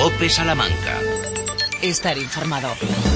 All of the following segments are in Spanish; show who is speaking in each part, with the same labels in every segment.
Speaker 1: COPE Salamanca.
Speaker 2: Estar informado.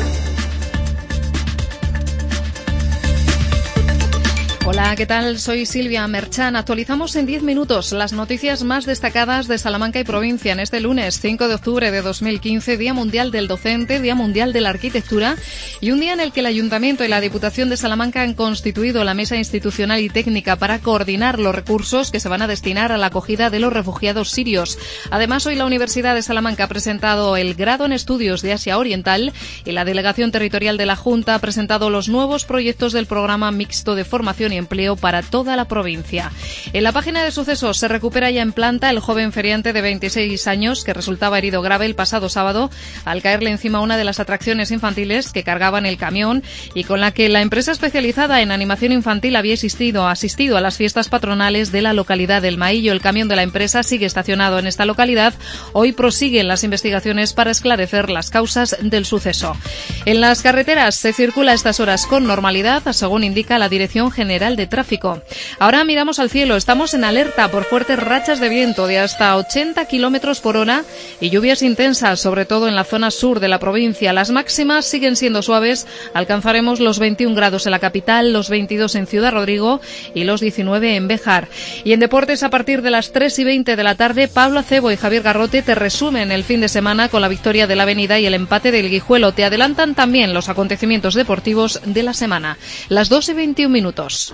Speaker 3: Hola, ¿qué tal? Soy Silvia Merchán. Actualizamos en 10 minutos las noticias más destacadas de Salamanca y provincia en este lunes 5 de octubre de 2015, Día Mundial del Docente, Día Mundial de la Arquitectura y un día en el que el Ayuntamiento y la Diputación de Salamanca han constituido la Mesa Institucional y Técnica para coordinar los recursos que se van a destinar a la acogida de los refugiados sirios. Además, hoy la Universidad de Salamanca ha presentado el grado en Estudios de Asia Oriental y la Delegación Territorial de la Junta ha presentado los nuevos proyectos del Programa Mixto de Formación y Empleo para toda la provincia. En la página de sucesos se recupera ya en planta el joven feriante de 26 años que resultaba herido grave el pasado sábado al caerle encima una de las atracciones infantiles que cargaban el camión y con la que la empresa especializada en animación infantil había asistido a las fiestas patronales de la localidad del Maillo. El camión de la empresa sigue estacionado en esta localidad. Hoy prosiguen las investigaciones para esclarecer las causas del suceso. En las carreteras se circula a estas horas con normalidad, según indica la Dirección General de Tráfico. Ahora miramos al cielo. Estamos en alerta por fuertes rachas de viento de hasta 80 kilómetros por hora y lluvias intensas, sobre todo en la zona sur de la provincia. Las máximas siguen siendo suaves. Alcanzaremos los 21 grados en la capital, los 22 en Ciudad Rodrigo y los 19 en Béjar. Y en deportes, a partir de las 3:20 de la tarde, Pablo Acebo y Javier Garrote te resumen el fin de semana con la victoria de la Avenida y el empate del Guijuelo. Te adelantan también los acontecimientos deportivos de la semana. Las 2:21.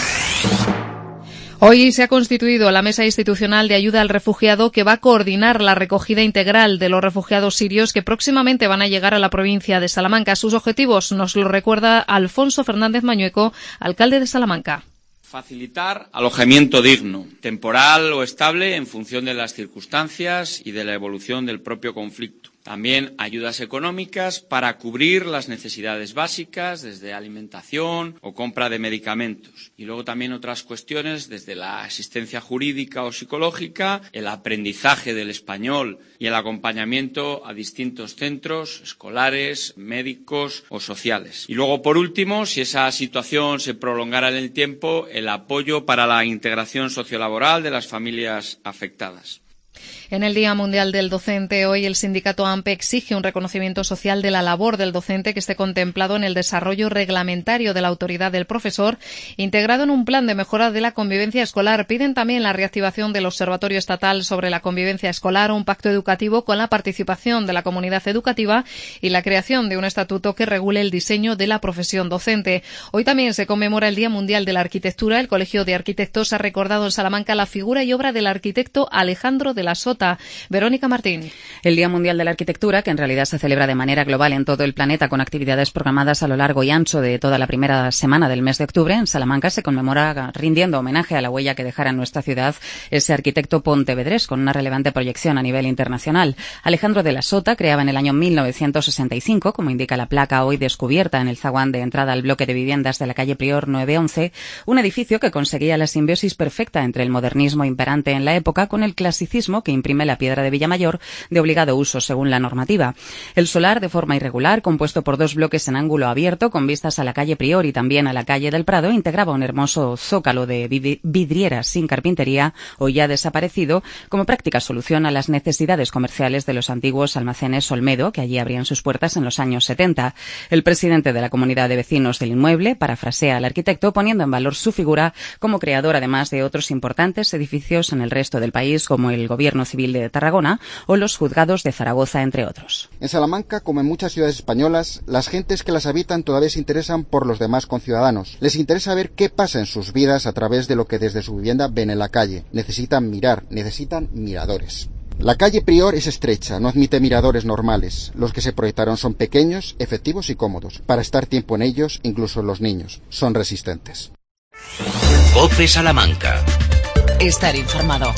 Speaker 3: Hoy se ha constituido la Mesa Institucional de Ayuda al Refugiado que va a coordinar la recogida integral de los refugiados sirios que próximamente van a llegar a la provincia de Salamanca. Sus objetivos nos lo recuerda Alfonso Fernández Mañueco, alcalde de Salamanca.
Speaker 4: Facilitar alojamiento digno, temporal o estable en función de las circunstancias y de la evolución del propio conflicto. También ayudas económicas para cubrir las necesidades básicas, desde alimentación o compra de medicamentos. Y luego también otras cuestiones, desde la asistencia jurídica o psicológica, el aprendizaje del español y el acompañamiento a distintos centros escolares, médicos o sociales. Y luego, por último, si esa situación se prolongara en el tiempo, el apoyo para la integración sociolaboral de las familias afectadas.
Speaker 3: En el Día Mundial del Docente, hoy el sindicato AMPE exige un reconocimiento social de la labor del docente que esté contemplado en el desarrollo reglamentario de la autoridad del profesor, integrado en un plan de mejora de la convivencia escolar. Piden también la reactivación del Observatorio Estatal sobre la Convivencia Escolar, un pacto educativo con la participación de la comunidad educativa y la creación de un estatuto que regule el diseño de la profesión docente. Hoy también se conmemora el Día Mundial de la Arquitectura. El Colegio de Arquitectos ha recordado en Salamanca la figura y obra del arquitecto Alejandro de la Sota. Verónica Martín.
Speaker 5: El Día Mundial de la Arquitectura, que en realidad se celebra de manera global en todo el planeta con actividades programadas a lo largo y ancho de toda la primera semana del mes de octubre, en Salamanca se conmemora rindiendo homenaje a la huella que dejara en nuestra ciudad ese arquitecto pontevedrés con una relevante proyección a nivel internacional. Alejandro de la Sota creaba en el año 1965, como indica la placa hoy descubierta en el zaguán de entrada al bloque de viviendas de la calle Prior 911, un edificio que conseguía la simbiosis perfecta entre el modernismo imperante en la época con el clasicismo que imprime la piedra de Villamayor de obligado uso según la normativa. El solar, de forma irregular, compuesto por dos bloques en ángulo abierto con vistas a la calle Prior y también a la calle del Prado, integraba un hermoso zócalo de vidrieras sin carpintería, hoy ya desaparecido, como práctica solución a las necesidades comerciales de los antiguos almacenes Olmedo, que allí abrían sus puertas en los años 70. El presidente de la comunidad de vecinos del inmueble parafrasea al arquitecto poniendo en valor su figura como creador, además de otros importantes edificios en el resto del país, como el Gobierno Civil de Tarragona o los juzgados de Zaragoza, entre otros.
Speaker 6: En Salamanca, como en muchas ciudades españolas, las gentes que las habitan todavía se interesan por los demás conciudadanos. Les interesa ver qué pasa en sus vidas a través de lo que desde su vivienda ven en la calle. Necesitan mirar, necesitan miradores. La calle Prior es estrecha, no admite miradores normales. Los que se proyectaron son pequeños, efectivos y cómodos. Para estar tiempo en ellos, incluso los niños, son resistentes.
Speaker 1: COPE Salamanca.
Speaker 2: Estar informado.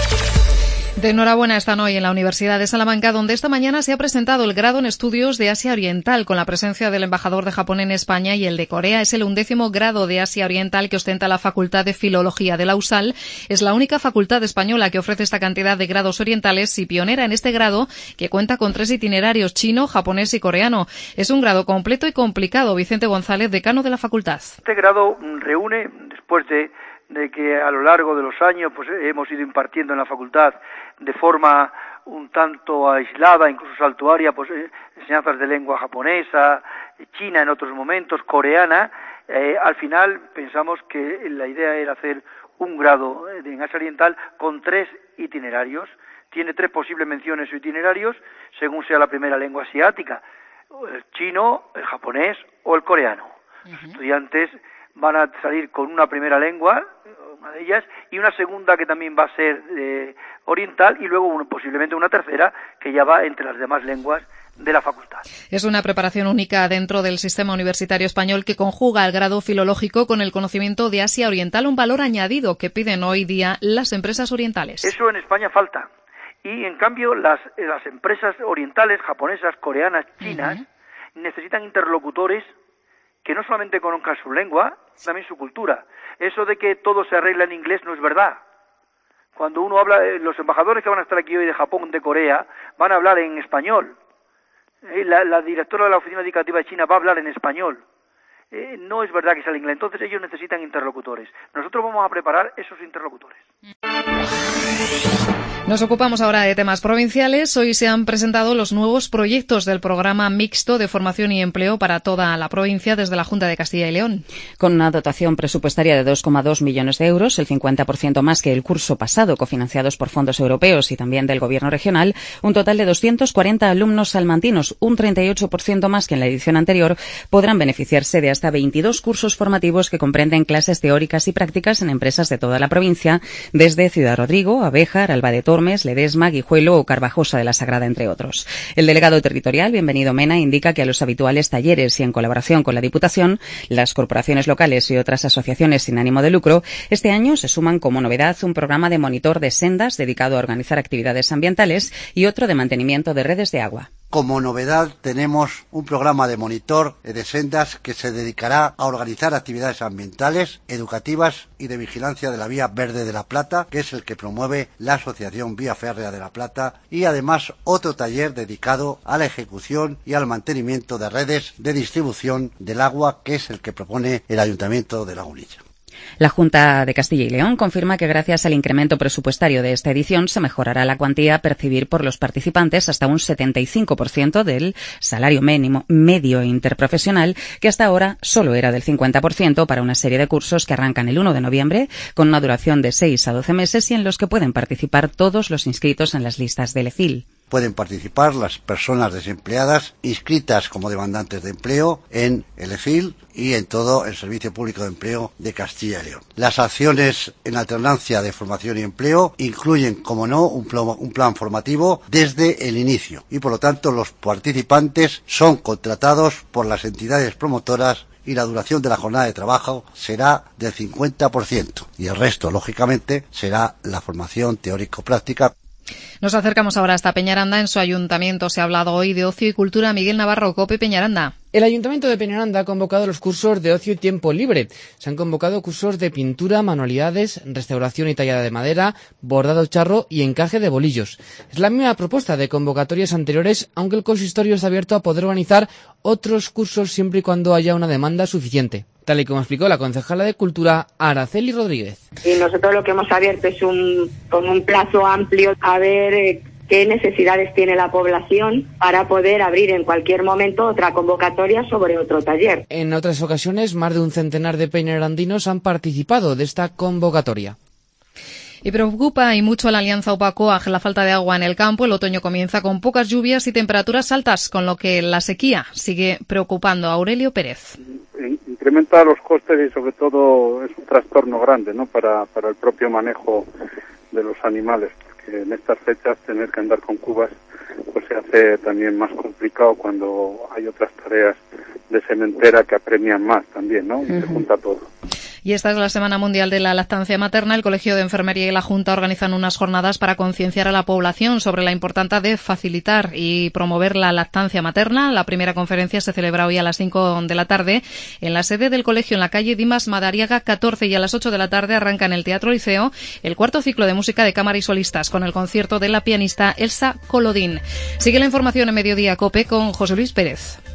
Speaker 3: De enhorabuena están hoy en la Universidad de Salamanca, donde esta mañana se ha presentado el grado en Estudios de Asia Oriental, con la presencia del embajador de Japón en España y el de Corea. Es el 11º grado de Asia Oriental que ostenta la Facultad de Filología de la USAL. Es la única facultad española que ofrece esta cantidad de grados orientales y pionera en este grado, que cuenta con 3 itinerarios: chino, japonés y coreano. Es un grado completo y complicado. Vicente González, decano de la facultad.
Speaker 7: Este grado reúne, después de que a lo largo de los años pues hemos ido impartiendo en la facultad de forma un tanto aislada, incluso saltuaria, pues enseñanzas de lengua japonesa, china en otros momentos, coreana. Al final pensamos que la idea era hacer un grado en Asia Oriental con 3 itinerarios. Tiene 3 posibles menciones o itinerarios, según sea la primera lengua asiática, el chino, el japonés o el coreano. Los estudiantes van a salir con una primera lengua, una de ellas, y una segunda que también va a ser oriental, y luego posiblemente una tercera que ya va entre las demás lenguas de la facultad.
Speaker 3: Es una preparación única dentro del sistema universitario español que conjuga el grado filológico con el conocimiento de Asia Oriental, un valor añadido que piden hoy día las empresas orientales.
Speaker 7: Eso en España falta. Y en cambio las empresas orientales, japonesas, coreanas, chinas, necesitan interlocutores que no solamente conozcan su lengua, también su cultura. Eso de que todo se arregla en inglés no es verdad. Cuando uno habla, los embajadores que van a estar aquí hoy de Japón, de Corea, van a hablar en español. La directora de la Oficina Educativa de China va a hablar en español. No es verdad que sea el inglés. Entonces ellos necesitan interlocutores. Nosotros vamos a preparar esos interlocutores.
Speaker 3: Nos ocupamos ahora de temas provinciales. Hoy se han presentado los nuevos proyectos del programa mixto de formación y empleo para toda la provincia desde la Junta de Castilla y León.
Speaker 5: Con una dotación presupuestaria de 2,2 millones de euros, el 50% más que el curso pasado, cofinanciados por fondos europeos y también del Gobierno regional, un total de 240 alumnos salmantinos, un 38% más que en la edición anterior, podrán beneficiarse de hasta 22 cursos formativos que comprenden clases teóricas y prácticas en empresas de toda la provincia, desde Ciudad Rodrigo, Abéjar, Alba de Tormes, Ledesma, Guijuelo o Carvajosa de la Sagrada, entre otros. El delegado territorial, Bienvenido Mena, indica que a los habituales talleres y en colaboración con la Diputación, las corporaciones locales y otras asociaciones sin ánimo de lucro, este año se suman como novedad un programa de monitor de sendas dedicado a organizar actividades ambientales y otro de mantenimiento de redes de agua.
Speaker 8: Como novedad tenemos un programa de monitor de sendas que se dedicará a organizar actividades ambientales, educativas y de vigilancia de la Vía Verde de La Plata, que es el que promueve la Asociación Vía Férrea de La Plata, y además otro taller dedicado a la ejecución y al mantenimiento de redes de distribución del agua, que es el que propone el Ayuntamiento de Lagunilla.
Speaker 5: La Junta de Castilla y León confirma que gracias al incremento presupuestario de esta edición se mejorará la cuantía a percibir por los participantes hasta un 75% del salario mínimo medio interprofesional, que hasta ahora solo era del 50% para una serie de cursos que arrancan el 1 de noviembre con una duración de 6 a 12 meses y en los que pueden participar todos los inscritos en las listas del EFIL.
Speaker 8: Pueden participar las personas desempleadas inscritas como demandantes de empleo en el EFIL y en todo el Servicio Público de Empleo de Castilla y León. Las acciones en alternancia de formación y empleo incluyen, como no, un plan formativo desde el inicio y, por lo tanto, los participantes son contratados por las entidades promotoras y la duración de la jornada de trabajo será del 50% y el resto, lógicamente, será la formación teórico-práctica.
Speaker 3: Nos acercamos ahora hasta Peñaranda. En su ayuntamiento se ha hablado hoy de ocio y cultura. Miguel Navarro, COPE Peñaranda.
Speaker 9: El Ayuntamiento de Peñaranda ha convocado los cursos de ocio y tiempo libre. Se han convocado cursos de pintura, manualidades, restauración y tallada de madera, bordado charro y encaje de bolillos. Es la misma propuesta de convocatorias anteriores, aunque el consistorio está abierto a poder organizar otros cursos siempre y cuando haya una demanda suficiente. Tal y como explicó la concejala de Cultura, Araceli Rodríguez.
Speaker 10: Y nosotros lo que hemos abierto es con un plazo amplio a ver qué necesidades tiene la población para poder abrir en cualquier momento otra convocatoria sobre otro taller.
Speaker 9: En otras ocasiones, más de un centenar de peñarandinos han participado de esta convocatoria.
Speaker 3: Y preocupa y mucho a la Alianza Opacoag la falta de agua en el campo. El otoño comienza con pocas lluvias y temperaturas altas, con lo que la sequía sigue preocupando a Aurelio Pérez.
Speaker 11: Incrementa los costes y sobre todo es un trastorno grande, ¿no?, para el propio manejo de los animales, porque en estas fechas tener que andar con cubas pues se hace también más complicado cuando hay otras tareas de sementera que apremian más también, ¿no? Y se junta todo.
Speaker 3: Y esta es la Semana Mundial de la Lactancia Materna. El Colegio de Enfermería y la Junta organizan unas jornadas para concienciar a la población sobre la importancia de facilitar y promover la lactancia materna. La primera conferencia se celebra hoy a las 5 de la tarde en la sede del colegio en la calle Dimas Madariaga 14 y a las 8 de la tarde arranca en el Teatro Liceo el cuarto ciclo de música de cámara y solistas con el concierto de la pianista Elsa Colodín. Sigue la información en Mediodía COPE con José Luis Pérez.